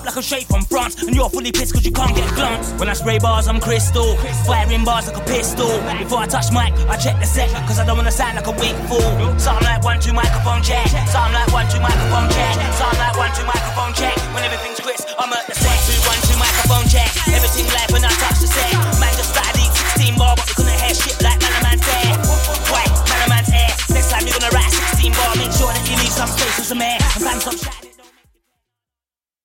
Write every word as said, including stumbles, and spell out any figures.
like I'm straight from France, and you're fully pissed cause you can't get a glance. When I spray bars, I'm crystal, firing bars like a pistol. Before I touch mic, I check the set, cause I don't wanna sound like a weak fool. Something like one, two microphone check. Something like one, two microphone check. Something like one, two microphone check. When everything's crisp, I'm at the set. Two, one, two microphone check. Everything live when I touch the set. Man just started eat sixteen bar, but we couldn't hear shit like Manaman's hair. Why? Manaman's hair. Next time you're gonna write sixteen bar, make sure that you leave some space for some air and find some shit.